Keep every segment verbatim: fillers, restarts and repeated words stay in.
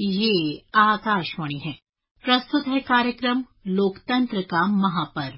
ये आकाशवाणी है। प्रस्तुत है कार्यक्रम लोकतंत्र का महापर्व।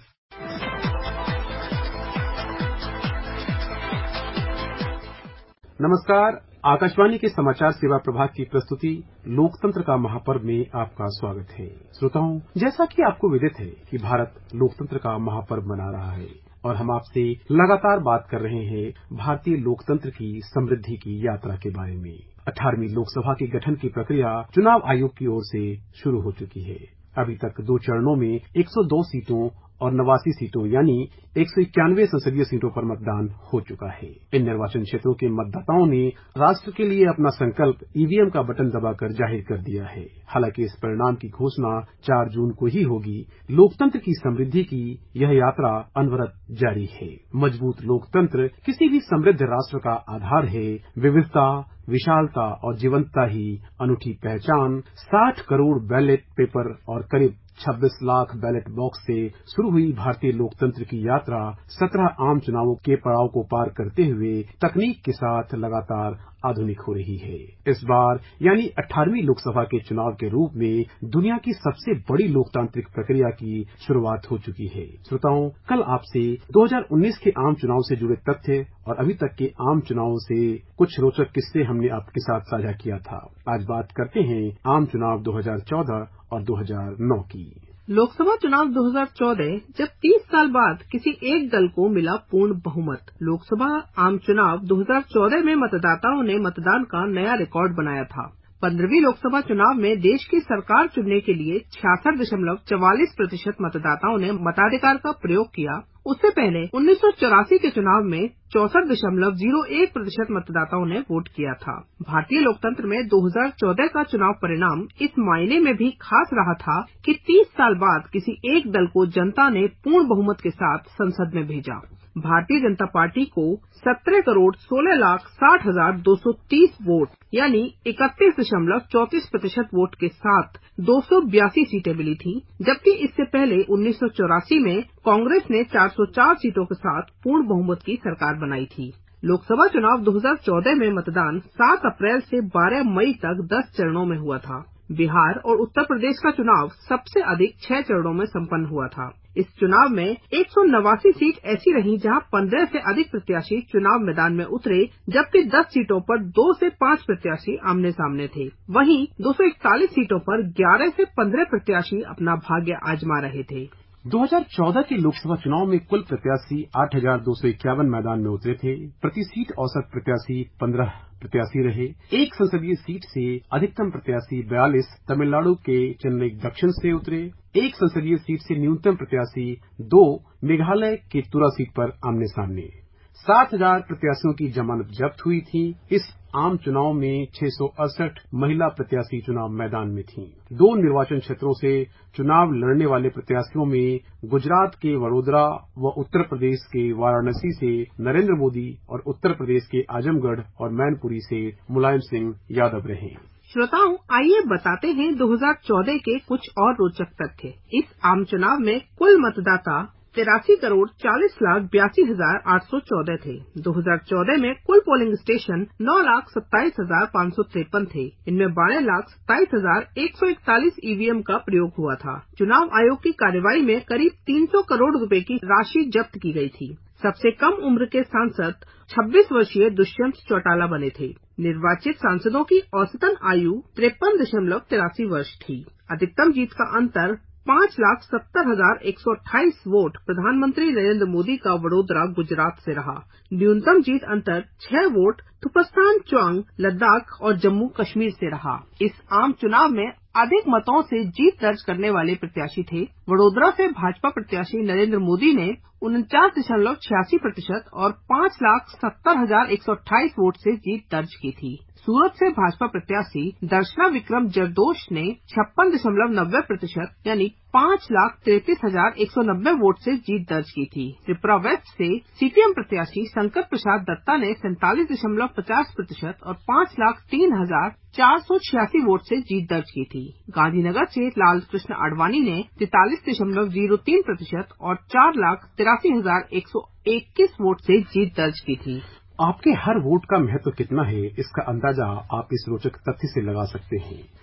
नमस्कार, आकाशवाणी के समाचार सेवा प्रभाग की प्रस्तुति लोकतंत्र का महापर्व में आपका स्वागत है। श्रोताओं, जैसा कि आपको विदित है कि भारत लोकतंत्र का महापर्व मना रहा है और हम आपसे लगातार बात कर रहे हैं भारतीय लोकतंत्र की समृद्धि की यात्रा के बारे में। अठारहवीं लोकसभा के गठन की प्रक्रिया चुनाव आयोग की ओर से शुरू हो चुकी है। अभी तक दो चरणों में एक सौ दो सीटों और नवासी सीटों यानी एक सौ इक्यानवे संसदीय सीटों पर मतदान हो चुका है। इन निर्वाचन क्षेत्रों के मतदाताओं ने राष्ट्र के लिए अपना संकल्प ईवीएम का बटन दबाकर जाहिर कर दिया है। हालांकि इस परिणाम की घोषणा चार जून को ही होगी। लोकतंत्र की समृद्धि की यह यात्रा अनवरत जारी है। मजबूत लोकतंत्र किसी भी समृद्ध राष्ट्र का आधार है। विविधता, विशालता और जीवंतता ही अनूठी पहचान। साठ करोड़ बैलेट पेपर और करीब छब्बीस लाख बैलेट बॉक्स से शुरू हुई भारतीय लोकतंत्र की यात्रा सत्रह आम चुनावों के पड़ाव को पार करते हुए तकनीक के साथ लगातार आधुनिक हो रही है। इस बार यानी अठारहवीं लोकसभा के चुनाव के रूप में दुनिया की सबसे बड़ी लोकतांत्रिक प्रक्रिया की शुरुआत हो चुकी है। श्रोताओं, कल आपसे दो हज़ार उन्नीस के आम चुनाव से जुड़े तथ्य और अभी तक के आम चुनावों से कुछ रोचक किस्से हमने आपके साथ साझा किया था। आज बात करते हैं आम चुनाव दो हज़ार चौदह और दो हज़ार नौ की। लोकसभा चुनाव दो हज़ार चौदह जब तीस साल बाद किसी एक दल को मिला पूर्ण बहुमत। लोकसभा आम चुनाव दो हज़ार चौदह में मतदाताओं ने मतदान का नया रिकॉर्ड बनाया था। पंद्रहवीं लोकसभा चुनाव में देश की सरकार चुनने के लिए छियासठ दशमलव चवालीस प्रतिशत मतदाताओं ने मताधिकार का प्रयोग किया। उससे पहले उन्नीस सौ चौरासी के चुनाव में चौसठ दशमलव जीरो एक प्रतिशत मतदाताओं ने वोट किया था। भारतीय लोकतंत्र में दो हज़ार चौदह का चुनाव परिणाम इस मायने में भी खास रहा था कि तीस साल बाद किसी एक दल को जनता ने पूर्ण बहुमत के साथ संसद में भेजा। भारतीय जनता पार्टी को सत्रह करोड़ सोलह लाख साठ हजार दो सौ तीस वोट यानी इकतीस दशमलव चौंतीस प्रतिशत वोट के साथ दो सौ बयासी सीटें मिली थीं, जबकि इससे पहले उन्नीस सौ चौरासी में कांग्रेस ने चार सौ चार सीटों के साथ पूर्ण बहुमत की सरकार बनाई थी। लोकसभा चुनाव दो हज़ार चौदह में मतदान सात अप्रैल से बारह मई तक दस चरणों में हुआ था। बिहार और उत्तर प्रदेश का चुनाव सबसे अधिक छह चरणों में संपन्न हुआ था। इस चुनाव में एक सौ नवासी सीट ऐसी रही जहां पंद्रह से अधिक प्रत्याशी चुनाव मैदान में उतरे, जबकि दस सीटों पर दो से पाँच प्रत्याशी आमने सामने थे। वहीं दो सौ इकतालीस सीटों पर ग्यारह से पंद्रह प्रत्याशी अपना भाग्य आजमा रहे थे। दो हज़ार चौदह के लोकसभा चुनाव में कुल प्रत्याशी आठ हजार दो सौ इक्यावन मैदान में उतरे थे। प्रति सीट औसत प्रत्याशी पंद्रह प्रत्याशी रहे। एक संसदीय सीट से अधिकतम प्रत्याशी बयालीस तमिलनाडु के चेन्नई दक्षिण से उतरे। एक संसदीय सीट से न्यूनतम प्रत्याशी दो मेघालय के तुरा सीट पर आमने सामने। सात हजार प्रत्याशियों की जमानत जब्त हुई थी। इस आम चुनाव में छह सौ अड़सठ महिला प्रत्याशी चुनाव मैदान में थीं। दो निर्वाचन क्षेत्रों से चुनाव लड़ने वाले प्रत्याशियों में गुजरात के वडोदरा व उत्तर प्रदेश के वाराणसी से नरेंद्र मोदी और उत्तर प्रदेश के आजमगढ़ और मैनपुरी से मुलायम सिंह यादव रहे। श्रोताओं, आइए बताते हैं दो हज़ार चौदह के कुछ और रोचक तथ्य। इस आम चुनाव में कुल मतदाता तिरासी करोड़ चालीस लाख बयासी हजार आठ सौ चौदह थे। दो हज़ार चौदह में कुल पोलिंग स्टेशन नौ लाख सत्ताईस हजार पाँच सौ तिरपन थे। इनमें बारह लाख सत्ताईस हजार एक सौ इकतालीस ईवीएम का प्रयोग हुआ था। चुनाव आयोग की कार्यवाही में करीब तीन सौ करोड़ रुपए की राशि जब्त की गई थी। सबसे कम उम्र के सांसद छब्बीस वर्षीय दुष्यंत चौटाला बने थे। निर्वाचित सांसदों की औसतन आयु तिरपन दशमलव तिरासी वर्ष थी। अधिकतम जीत का अंतर पाँच लाख सत्तर हजार एक सौ अट्ठाईस वोट प्रधानमंत्री नरेंद्र मोदी का वडोदरा गुजरात से रहा। न्यूनतम जीत अंतर छह वोट थुपस्तान च्वांग लद्दाख और जम्मू कश्मीर से रहा। इस आम चुनाव में अधिक मतों से जीत दर्ज करने वाले प्रत्याशी थे। वडोदरा से भाजपा प्रत्याशी नरेंद्र मोदी ने उनचास दशमलव छियासी प्रतिशत और पाँच लाख सत्तर हजार एक सौ अट्ठाईस वोट से जीत दर्ज की थी। सूरत से भाजपा प्रत्याशी दर्शना विक्रम जरदोश ने छप्पन दशमलव नब्बे प्रतिशत यानी पाँच लाख तैंतीस हजार एक सौ नब्बे वोट से जीत दर्ज की थी। त्रिपुरा वेस्ट से सीपीएम प्रत्याशी शंकर प्रसाद दत्ता ने सैंतालीस दशमलव पचास प्रतिशत और पाँच लाख तीन हजार चार सौ छियासी वोट से जीत दर्ज की थी। गांधीनगर से लाल कृष्ण आडवाणी ने तैंतालीस दशमलव जीरो तीन प्रतिशत और चार लाख तिरासी हजार एक सौ इक्कीस वोट से जीत दर्ज की थी। आपके हर वोट का महत्व कितना है, इसका अंदाजा आप इस रोचक तथ्य से लगा सकते हैं।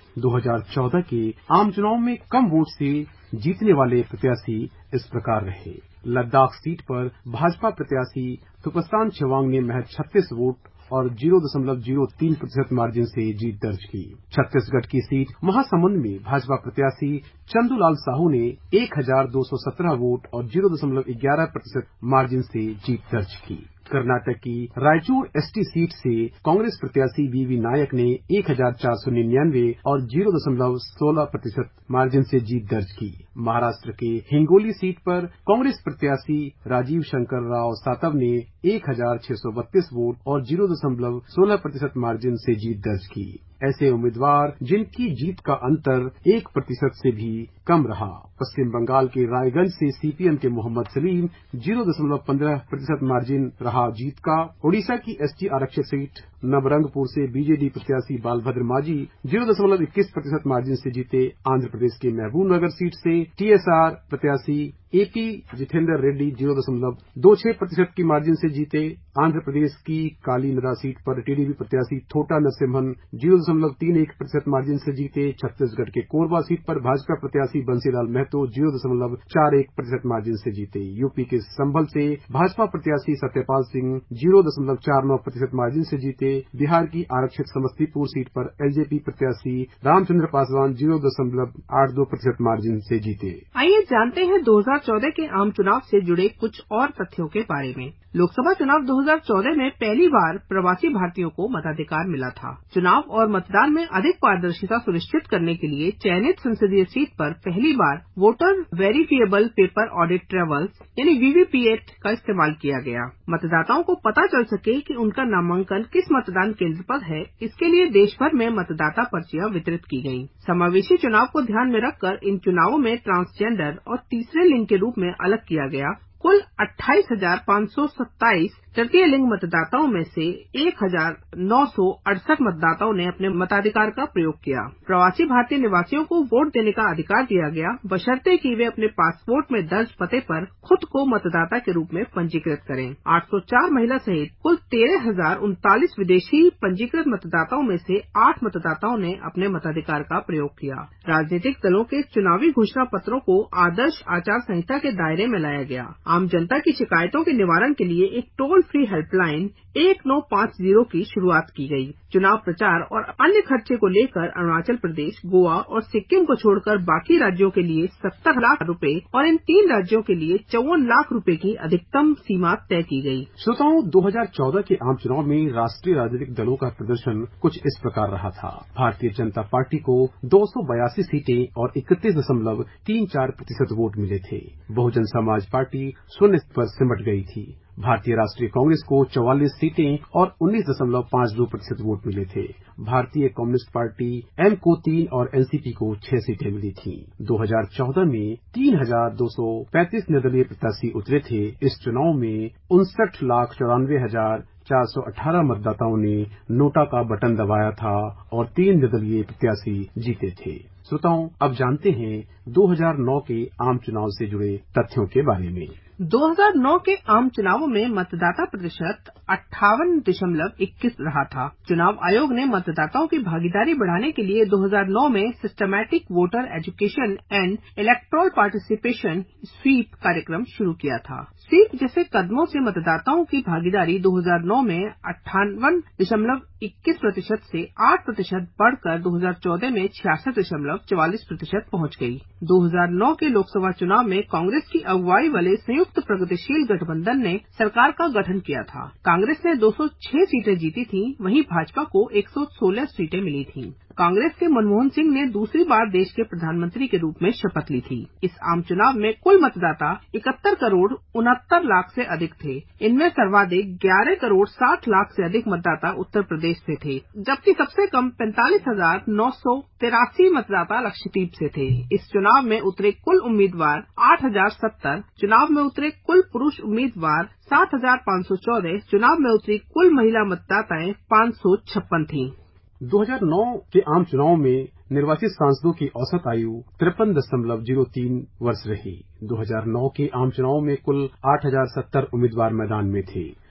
दो हज़ार चौदह के आम चुनाव में कम वोट से जीतने वाले प्रत्याशी इस प्रकार रहे। लद्दाख सीट पर भाजपा प्रत्याशी तुपस्तान छेवांग ने महज छत्तीस वोट और जीरो दशमलव जीरो तीन प्रतिशत मार्जिन से जीत दर्ज की। छत्तीसगढ़ की सीट महासमुंद में भाजपा प्रत्याशी चंदूलाल साहू ने एक हजार दो सौ सत्रह वोट और जीरो दशमलव ग्यारह प्रतिशत मार्जिन से जीत दर्ज की। कर्नाटक की रायचूर एसटी सीट से कांग्रेस प्रत्याशी वीवी नायक ने एक हजार चार सौ निन्यानवे और जीरो दशमलव सोलह प्रतिशत मार्जिन से जीत दर्ज की। महाराष्ट्र के हिंगोली सीट पर कांग्रेस प्रत्याशी राजीव शंकर राव सातव ने एक हजार छह सौ बत्तीस वोट और जीरो दशमलव सोलह प्रतिशत मार्जिन से जीत दर्ज की। ऐसे उम्मीदवार जिनकी जीत का अंतर एक प्रतिशत से भी कम रहा। पश्चिम बंगाल के रायगंज से सीपीएम के मोहम्मद सलीम जीरो दशमलव पंद्रह प्रतिशत मार्जिन रहा जीत का। ओडिशा की एसटी आरक्षित सीट नवरंगपुर से बीजेडी प्रत्याशी बालभद्र मांझी जीरो दशमलव इक्कीस प्रतिशत मार्जिन से जीते। आंध्र प्रदेश के महबूब नगर सीट से टीएसआर प्रत्याशी एपी जितेंद्र रेड्डी जीरो दशमलव दो छह प्रतिशत की मार्जिन से जीते। आंध्र प्रदेश की कालीनदा सीट पर टीडीपी प्रत्याशी थोटा नरसिम्हन जीरो दशमलव तीन एक प्रतिशत मार्जिन से जीते। छत्तीसगढ़ के कोरबा सीट पर भाजपा प्रत्याशी बंसीलाल महतो जीरो दशमलव चार एक प्रतिशत मार्जिन से जीते। यूपी के संभल से भाजपा प्रत्याशी सत्यपाल सिंह जीरो दशमलव चार नौ प्रतिशत मार्जिन से जीते। बिहार की आरक्षित समस्तीपुर सीट पर एलजेपी प्रत्याशी रामचंद्र पासवान जीरो दशमलव आठ दो प्रतिशत मार्जिन से जीते। आइए जानते हैं दो हज़ार चौदह के आम चुनाव से जुड़े कुछ और तथ्यों के बारे में। लोकसभा चुनाव दो हज़ार चौदह में पहली बार प्रवासी भारतीयों को मताधिकार मिला था। चुनाव और मतदान में अधिक पारदर्शिता सुनिश्चित करने के लिए चयनित संसदीय सीट पर पहली बार voter verifiable paper audit travels यानी वीवीपीएटी का इस्तेमाल किया गया। मतदाताओं को पता चल सके कि उनका नामांकन किस मतदान केंद्र पर है, इसके लिए देश भर में मतदाता पर्चियां वितरित की गयी। समावेशी चुनाव को ध्यान में रखकर इन चुनावों में ट्रांसजेंडर और तीसरे लिंग के रूप में अलग किया गया। कुल अट्ठाईस हजार पाँच सौ सत्ताईस तृतीय लिंग मतदाताओं में से एक हजार नौ सौ अड़सठ मतदाताओं ने अपने मताधिकार का प्रयोग किया। प्रवासी भारतीय निवासियों को वोट देने का अधिकार दिया गया, बशर्ते कि वे अपने पासपोर्ट में दर्ज पते पर खुद को मतदाता के रूप में पंजीकृत करें। आठ सौ चार महिला सहित कुल तेरह हजार उनतालीस विदेशी पंजीकृत मतदाताओं में से आठ मतदाताओं ने अपने मताधिकार का प्रयोग किया। राजनीतिक दलों के चुनावी घोषणा पत्रों को आदर्श आचार संहिता के दायरे में लाया गया। आम जनता की शिकायतों के निवारण के लिए एक टोल फ्री हेल्पलाइन एक नौ पाँच शून्य की शुरुआत की गई। चुनाव प्रचार और अन्य खर्चे को लेकर अरुणाचल प्रदेश, गोवा और सिक्किम को छोड़कर बाकी राज्यों के लिए सत्तर लाख रुपए और इन तीन राज्यों के लिए चौवन लाख रुपए की अधिकतम सीमा तय की गई। श्रोताओं, दो हज़ार चौदह के आम चुनाव में राष्ट्रीय राजनीतिक दलों का प्रदर्शन कुछ इस प्रकार रहा था। भारतीय जनता पार्टी को दो सौ बयासी सीटें और इकतीस दशमलव तीन चार प्रतिशत वोट मिले थे। बहुजन समाज पार्टी शून्य पर सिमट गई थी। भारतीय राष्ट्रीय कांग्रेस को चौवालीस सीटें और उन्नीस दशमलव पाँच दो प्रतिशत वोट मिले थे। भारतीय कम्युनिस्ट पार्टी एम को तीन और एनसीपी को छह सीटें मिली थीं। दो हज़ार चौदह में तीन हजार दो सौ पैंतीस निर्दलीय प्रत्याशी उतरे थे। इस चुनाव में उनसठ लाख चौरानवे हजार चार सौ अठारह मतदाताओं ने नोटा का बटन दबाया था और तीन निर्दलीय प्रत्याशी जीते थे। श्रोताओं, अब जानते हैं दो हज़ार नौ के आम चुनाव से जुड़े तथ्यों के बारे में। दो हज़ार नौ के आम चुनावों में मतदाता प्रतिशत अट्ठावन दशमलव इक्कीस रहा था। चुनाव आयोग ने मतदाताओं की भागीदारी बढ़ाने के लिए दो हज़ार नौ में systematic voter education and electoral participation SVEEP कार्यक्रम शुरू किया था। स्वीप जैसे कदमों से मतदाताओं की भागीदारी दो हज़ार नौ में अट्ठावन दशमलव इक्कीस प्रतिशत से आठ प्रतिशत बढ़कर दो हज़ार चौदह में छियासठ दशमलव चवालीस प्रतिशत पहुँच गई। दो हज़ार नौ के लोकसभा चुनाव में कांग्रेस की अगुवाई वाले संयुक्त प्रगतिशील गठबंधन ने सरकार का गठन किया था। कांग्रेस ने दो सौ छह सीटें जीती थीं, वहीं भाजपा को एक सौ सोलह सीटें मिली थीं। कांग्रेस के मनमोहन सिंह ने दूसरी बार देश के प्रधानमंत्री के रूप में शपथ ली थी। इस आम चुनाव में कुल मतदाता इकहत्तर करोड़ उनहत्तर लाख से अधिक थे। इनमें सर्वाधिक ग्यारह करोड़ साठ लाख से अधिक मतदाता उत्तर प्रदेश से थे, जबकि सबसे कम पैंतालीस हजार नौ सौ तिरासी मतदाता लक्षद्वीप से थे। इस चुनाव में उतरे कुल उम्मीदवार आठ हजार सत्तर, चुनाव में उतरे कुल पुरुष उम्मीदवार सात हजार पाँच सौ चौदह, चुनाव में उतरी कुल महिला मतदाताएं पाँच सौ छप्पन थीं। दो हज़ार नौ के आम चुनाव में निर्वाचित सांसदों की औसत आयु तिरपन दशमलव जीरो तीन वर्ष रही। दो हज़ार नौ के आम चुनाव में कुल आठ हजार सत्तर उम्मीदवार मैदान में थे।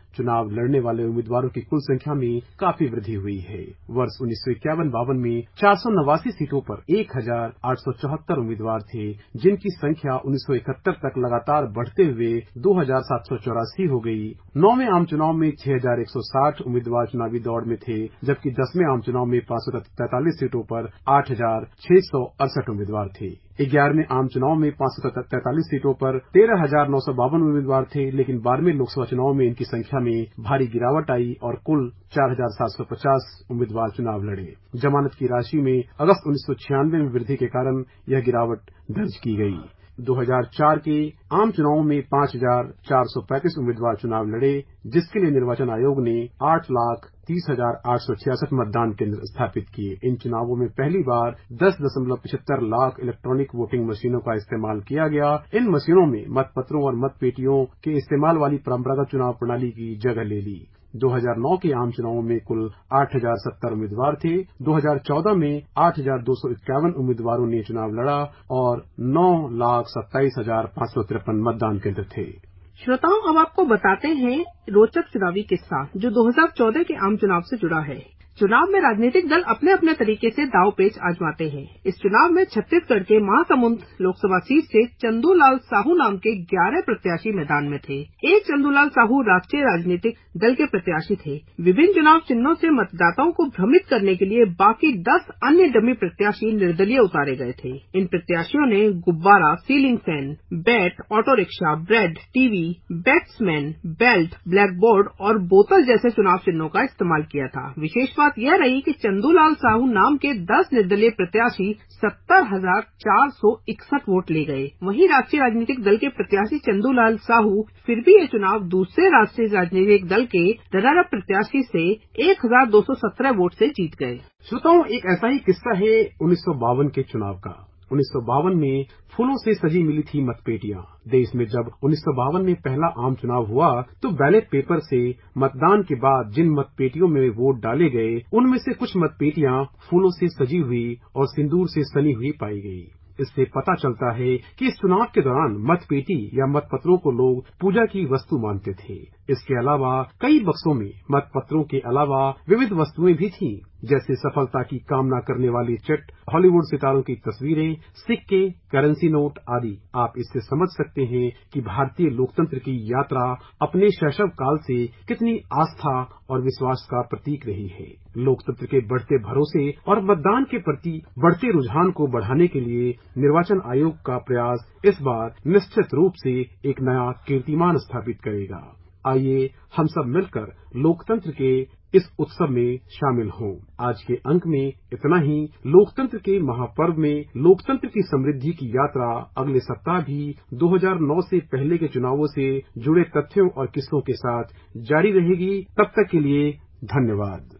चुनाव लड़ने वाले उम्मीदवारों की कुल संख्या में काफी वृद्धि हुई है। वर्ष उन्नीस सौ इक्यावन बावन में चार सौ नवासी सीटों पर एक हजार आठ सौ चौहत्तर उम्मीदवार थे, जिनकी संख्या उन्नीस सौ इकहत्तर तक लगातार बढ़ते हुए दो हजार सात सौ चौरासी हो गई। नौवें आम चुनाव में छह हजार एक सौ साठ उम्मीदवार चुनावी दौड़ में थे, जबकि दसवें आम चुनाव में पांच सौ तैंतालीस सीटों पर आठ हजार छह सौ अड़सठ उम्मीदवार थे। ग्यारहवें आम चुनाव में पांच सौ तैंतालीस सीटों पर तेरह हजार नौ सौ बावन उम्मीदवार थे, लेकिन बारहवें लोकसभा चुनाव में इनकी संख्या में भारी गिरावट आई और कुल चार हजार सात सौ पचास उम्मीदवार चुनाव लड़े। जमानत की राशि में अगस्त उन्नीस सौ छियानवे में वृद्धि के कारण यह गिरावट दर्ज की गई। दो हजार चार के आम चुनाव में पांच हजार चार सौ पैंतीस उम्मीदवार चुनाव लड़े, जिसके लिए निर्वाचन आयोग ने आठ लाख तीस हजार आठ सौ छियासठ मतदान केंद्र स्थापित किए। इन चुनावों में पहली बार दस दशमलव पचहत्तर लाख इलेक्ट्रॉनिक वोटिंग मशीनों का इस्तेमाल किया गया। इन मशीनों में मतपत्रों और मतपेटियों के इस्तेमाल वाली परंपरागत चुनाव प्रणाली की जगह ले ली। दो हजार नौ के आम चुनावों में कुल आठ हजार सत्तर उम्मीदवार थे। दो हजार चौदह में आठ हजार दो सौ इक्यावन उम्मीदवारों ने चुनाव लड़ा और नौ लाख सत्ताईस हजार पांच सौ तिरपन मतदान केंद्र थे। श्रोताओं, अब आपको बताते हैं रोचक चुनावी किस्सा जो दो हजार चौदह के आम चुनाव से जुड़ा है। चुनाव में राजनीतिक दल अपने अपने तरीके से दाव पेच आजमाते हैं। इस चुनाव में छत्तीसगढ़ के महासमुंद लोकसभा सीट से चंदूलाल साहू नाम के ग्यारह प्रत्याशी मैदान में थे। एक चंदूलाल साहू राष्ट्रीय राजनीतिक दल के प्रत्याशी थे। विभिन्न चुनाव चिन्हों से मतदाताओं को भ्रमित करने के लिए बाकी दस अन्य डमी प्रत्याशी निर्दलीय उतारे गए थे। इन प्रत्याशियों ने गुब्बारा, ceiling fan, bat, auto rickshaw, bread, TV, batsman, belt, black board और बोतल जैसे चुनाव चिन्हों का इस्तेमाल किया था। विशेष बात यह रही कि चंदूलाल साहू नाम के दस निर्दलीय प्रत्याशी सत्तर हजार चार सौ इकसठ वोट ले गए। वहीं राष्ट्रीय राजनीतिक दल के प्रत्याशी चंदूलाल साहू फिर भी ये चुनाव दूसरे राष्ट्रीय राजनीतिक दल के रनर अप प्रत्याशी से एक हजार दो सौ सत्रह वोट से जीत गए। श्रोताओं, एक ऐसा ही किस्सा है उन्नीस सौ बावन के चुनाव का। उन्नीस सौ बावन में फूलों से सजी मिली थी मतपेटियां। देश में जब उन्नीस सौ बावन में पहला आम चुनाव हुआ तो बैलेट पेपर से मतदान के बाद जिन मतपेटियों में वोट डाले गए, उनमें से कुछ मतपेटियां फूलों से सजी हुई और सिंदूर से सनी हुई पाई गई। इससे पता चलता है कि इस चुनाव के दौरान मतपेटी या मतपत्रों को लोग पूजा की वस्तु मानते थे। इसके अलावा कई बक्सों में मतपत्रों के अलावा विविध वस्तुएं भी थीं, जैसे सफलता की कामना करने वाली चिट, हॉलीवुड सितारों की तस्वीरें, सिक्के, करेंसी नोट आदि। आप इससे समझ सकते हैं कि भारतीय लोकतंत्र की यात्रा अपने शैशव काल से कितनी आस्था और विश्वास का प्रतीक रही है। लोकतंत्र के बढ़ते भरोसे और मतदान के प्रति बढ़ते रुझान को बढ़ाने के लिए निर्वाचन आयोग का प्रयास इस बार निश्चित रूप से एक नया कीर्तिमान स्थापित करेगा। आइए हम सब मिलकर लोकतंत्र के इस उत्सव में शामिल हों। आज के अंक में इतना ही। लोकतंत्र के महापर्व में लोकतंत्र की समृद्धि की यात्रा अगले सप्ताह भी दो हजार नौ से पहले के चुनावों से जुड़े तथ्यों और किस्सों के साथ जारी रहेगी। तब तक के लिए धन्यवाद।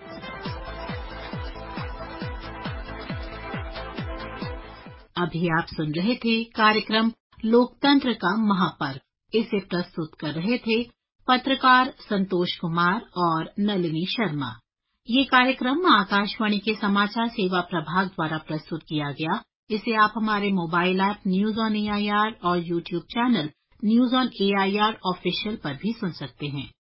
अभी आप सुन रहे थे कार्यक्रम लोकतंत्र का महापर्व। इसे प्रस्तुत कर रहे थे पत्रकार संतोष कुमार और नलिनी शर्मा। ये कार्यक्रम आकाशवाणी के समाचार सेवा प्रभाग द्वारा प्रस्तुत किया गया। इसे आप हमारे mobile app news on A I R और YouTube channel news on A I R official पर भी सुन सकते हैं।